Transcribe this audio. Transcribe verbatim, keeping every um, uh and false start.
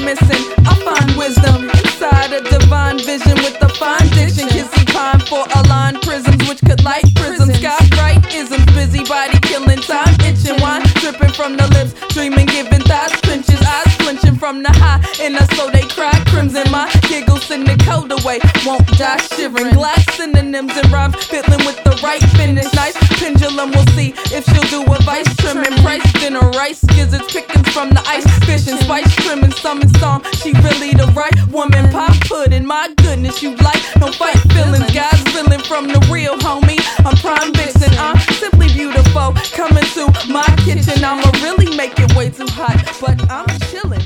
missing. I find wisdom inside a divine vision with a fine diction. Kissy pine for aligned prisms which could light prisms. Sky bright isms, busybody killing time, itching wine dripping from the lips, dreaming, giving thighs pinches, eyes flinching from the high in us so they cry crimson. My giggles send the cold away, won't die shivering. Glass synonyms and rhymes fiddling with the right finish. Nice pendulum, we'll see if she'll do a vice trimming. Price dinner, rice gizzards, pickings from the ice fishing, spice trimming, summon song. She really the right woman. Pop pudding, my goodness, you like no fight feelings. Guys feeling from the real homie. I'm prime vixen, I'm simply beautiful. Coming to my kitchen, I'ma really make it way too hot, but I'm chilling.